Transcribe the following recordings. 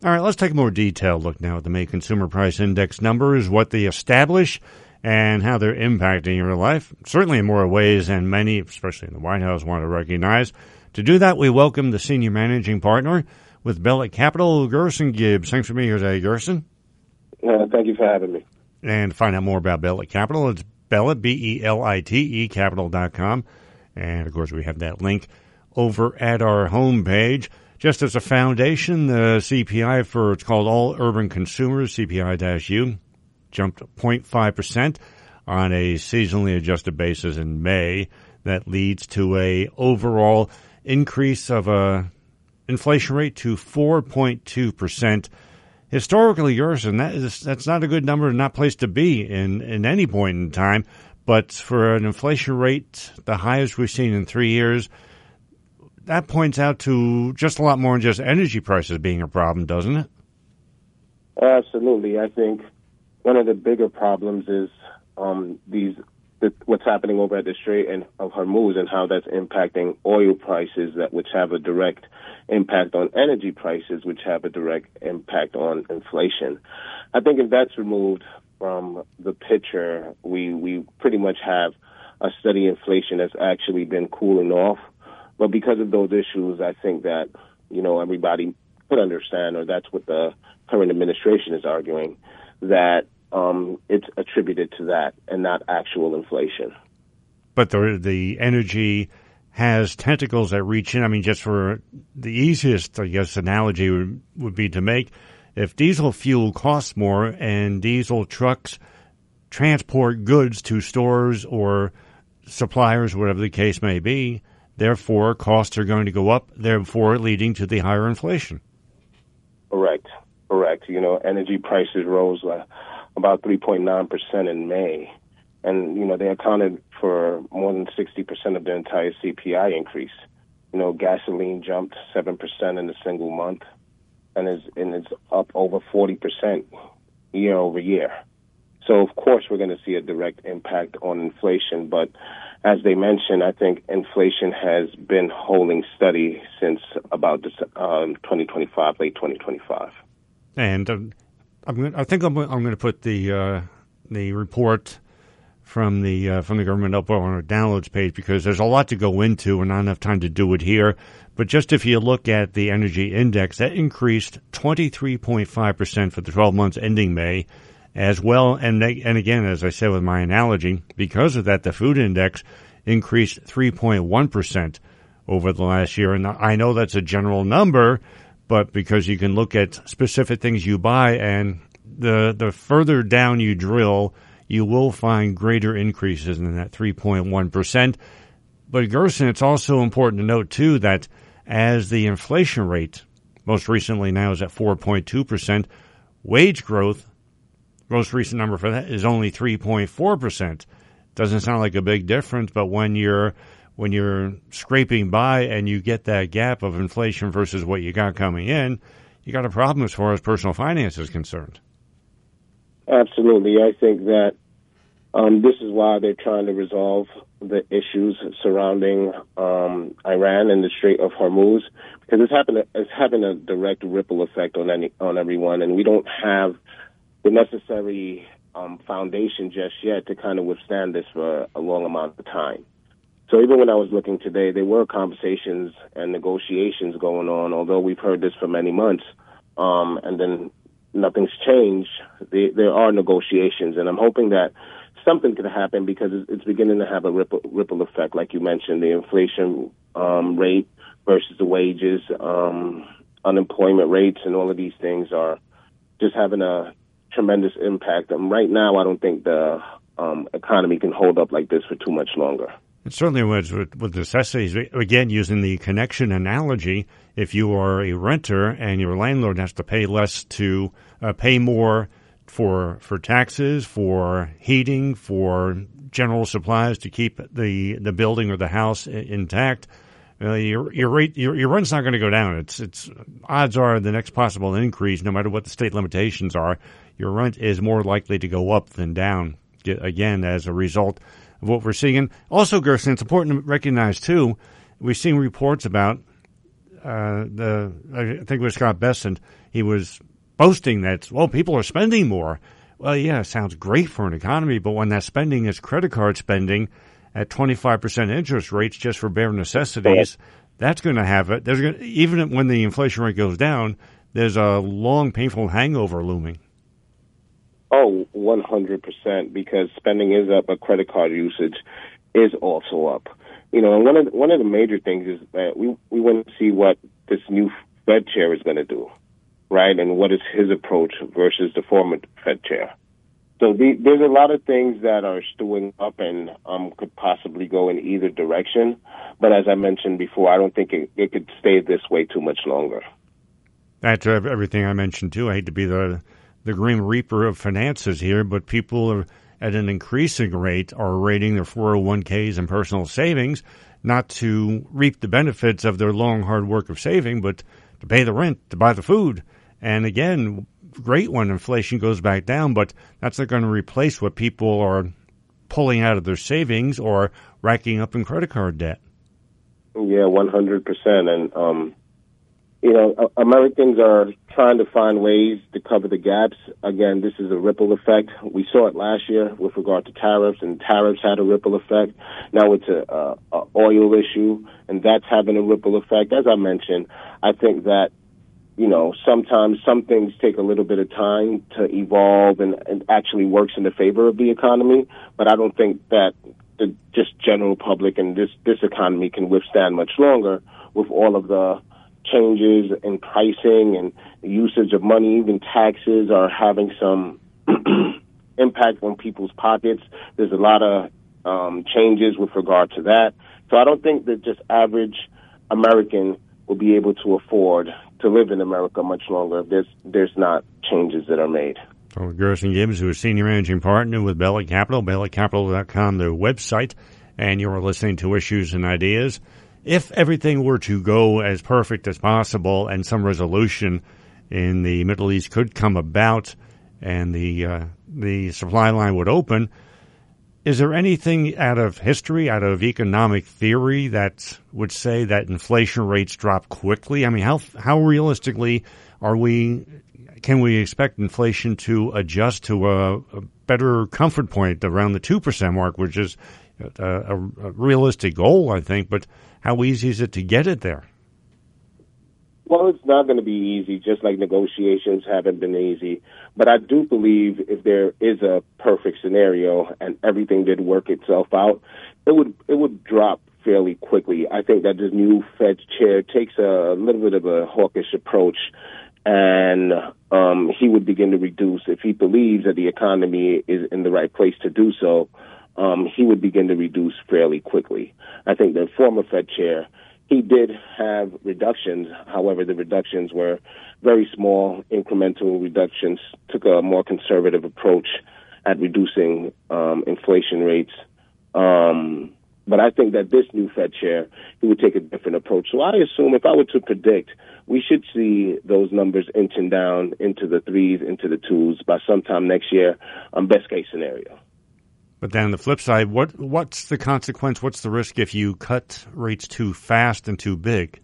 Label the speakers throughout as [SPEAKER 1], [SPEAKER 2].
[SPEAKER 1] All right, let's take a more detailed look now at the May Consumer Price Index numbers, what they establish, and how they're impacting your life, certainly in more ways than many, especially in the White House, want to recognize. To do that, we welcome the Senior Managing Partner with Bellet Capital, Gerson Gibbs. Thanks for being here today, Gerson.
[SPEAKER 2] Thank you for having me.
[SPEAKER 1] And to find out more about Bellet Capital, it's Bellet, B-E-L-I-T-E, capital.com. And, of course, we have that link over at our homepage. Just as a foundation, the CPI for, it's called All Urban Consumers, CPI-U, jumped 0.5% on a seasonally adjusted basis in May. That leads to a overall increase of a inflation rate to 4.2%. Historically, Gerson, that's not a good number, not a place to be in any point in time. But for an inflation rate, the highest we've seen in 3 years, that points out to just a lot more than just energy prices being a problem, doesn't it?
[SPEAKER 2] Absolutely. I think one of the bigger problems is what's happening over at the Strait of Hormuz and how that's impacting oil prices, which have a direct impact on energy prices, which have a direct impact on inflation. I think if that's removed from the picture, we pretty much have a steady inflation that's actually been cooling off. But because of those issues, I think that, everybody could understand, or that's what the current administration is arguing, that it's attributed to that and not actual inflation.
[SPEAKER 1] But the energy has tentacles that reach in. I mean, just for the easiest, I guess, analogy would be to make, if diesel fuel costs more and diesel trucks transport goods to stores or suppliers, whatever the case may be, therefore costs are going to go up, therefore leading to the higher inflation.
[SPEAKER 2] Correct. Energy prices rose about 3.9% in May. And, they accounted for more than 60% of the entire CPI increase. Gasoline jumped 7% in a single month and it's up over 40% year over year. So, of course, we're going to see a direct impact on inflation. But as they mentioned, I think inflation has been holding steady since about 2025, late 2025.
[SPEAKER 1] And I think I'm going to put the report from the government up on our downloads page because there's a lot to go into and not enough time to do it here. But just if you look at the energy index, that increased 23.5% for the 12 months ending May as well. And again, as I said with my analogy, because of that, the food index increased 3.1% over the last year. And I know that's a general number, but because you can look at specific things you buy, and the further down you drill, you will find greater increases than that 3.1%. But Gerson, it's also important to note, too, that as the inflation rate most recently now is at 4.2%, wage growth, most recent number for that, is only 3.4%. Doesn't sound like a big difference, but when you're scraping by and you get that gap of inflation versus what you got coming in, you got a problem as far as personal finance is concerned.
[SPEAKER 2] Absolutely. I think that this is why they're trying to resolve the issues surrounding Iran and the Strait of Hormuz, because it's having a direct ripple effect on everyone, and we don't have the necessary foundation just yet to kind of withstand this for a long amount of time. So even when I was looking today, there were conversations and negotiations going on, although we've heard this for many months, and then nothing's changed. There are negotiations, and I'm hoping that something could happen because it's beginning to have a ripple effect, like you mentioned, the inflation rate versus the wages, unemployment rates, and all of these things are just having a tremendous impact. Right now, I don't think the economy can hold up like this for too much longer.
[SPEAKER 1] It certainly was with necessities. Again, using the connection analogy, if you are a renter and your landlord has to pay less to pay more for taxes, for heating, for general supplies to keep the building or the house intact, your rent's not going to go down. It's odds are the next possible increase, no matter what the state limitations are, your rent is more likely to go up than down. Again, as a result of what we're seeing. Also, Gerson, it's important to recognize, too, we've seen reports about I think it was Scott Bessent, he was boasting that, well, people are spending more. Well, yeah, it sounds great for an economy, but when that spending is credit card spending at 25% interest rates just for bare necessities, that's going to have it. Even when the inflation rate goes down, there's a long, painful hangover looming.
[SPEAKER 2] Oh, 100%, because spending is up, but credit card usage is also up. And one of the major things is that we want to see what this new Fed chair is going to do, right? And what is his approach versus the former Fed chair. So there's a lot of things that are stewing up and could possibly go in either direction. But as I mentioned before, I don't think it could stay this way too much longer.
[SPEAKER 1] That's everything I mentioned, too. I hate to be the Grim Reaper of finances here, but people are at an increasing rate are rating their 401ks and personal savings not to reap the benefits of their long, hard work of saving, but to pay the rent, to buy the food. And again, great when inflation goes back down, but that's not going to replace what people are pulling out of their savings or racking up in credit card debt.
[SPEAKER 2] Yeah, 100%. And, Americans are trying to find ways to cover the gaps. Again, this is a ripple effect. We saw it last year with regard to tariffs, and tariffs had a ripple effect. Now it's a oil issue, and that's having a ripple effect. As I mentioned, I think that, sometimes some things take a little bit of time to evolve and actually works in the favor of the economy, but I don't think that the just general public and this economy can withstand much longer with all of the changes in pricing and usage of money. Even taxes are having some impact on people's pockets. There's a lot of changes with regard to that. So I don't think that just average American will be able to afford to live in America much longer if there's not changes that are made.
[SPEAKER 1] So Gerson Gibbs, who is Senior Managing Partner with Bellick Capital, bellickcapital.com, their website, and you're listening to Issues and Ideas. If everything were to go as perfect as possible and some resolution in the Middle East could come about and the supply line would open, is there anything out of history, out of economic theory that would say that inflation rates drop quickly? I mean, how realistically can we expect inflation to adjust to a better comfort point around the 2% mark, which is a realistic goal, I think, but how easy is it to get it there?
[SPEAKER 2] Well, it's not going to be easy, just like negotiations haven't been easy. But I do believe if there is a perfect scenario and everything did work itself out, it would drop fairly quickly. I think that this new Fed chair takes a little bit of a hawkish approach, and he would begin to reduce. If he believes that the economy is in the right place to do so, he would begin to reduce fairly quickly. I think the former Fed chair, he did have reductions. However, the reductions were very small, incremental reductions, took a more conservative approach at reducing inflation rates. But I think that this new Fed chair, he would take a different approach. So I assume if I were to predict, we should see those numbers inching down into the 3s, into the 2s by sometime next year, best case scenario.
[SPEAKER 1] But then on the flip side, what's the consequence? What's the risk if you cut rates too fast and too big?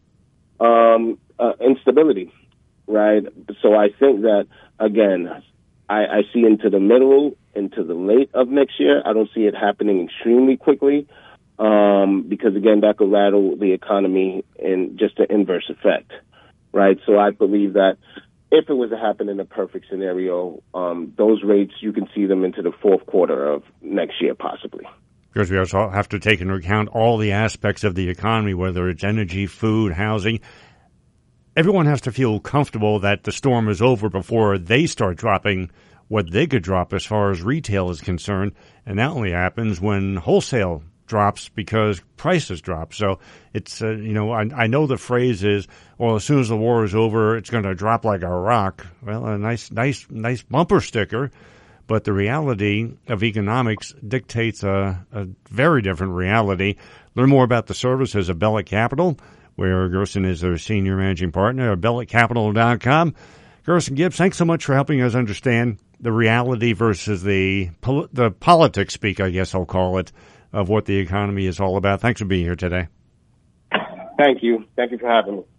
[SPEAKER 2] Instability, right? So I think that, again, I see into the middle, into the late of next year. I don't see it happening extremely quickly because, again, that could rattle the economy in just an inverse effect, right? So I believe that if it was to happen in a perfect scenario, those rates, you can see them into the fourth quarter of next year, possibly.
[SPEAKER 1] Because we also have to take into account all the aspects of the economy, whether it's energy, food, housing. Everyone has to feel comfortable that the storm is over before they start dropping what they could drop as far as retail is concerned. And that only happens when wholesale drops because prices drop. So it's, I know the phrase is, well, as soon as the war is over, it's going to drop like a rock. Well, a nice bumper sticker. But the reality of economics dictates a very different reality. Learn more about the services of Bellick Capital, where Gerson is their senior managing partner at bellickcapital.com. Gerson Gibbs, thanks so much for helping us understand the reality versus the politics speak, I guess I'll call it, of what the economy is all about. Thanks for being here today.
[SPEAKER 2] Thank you. Thank you for having me.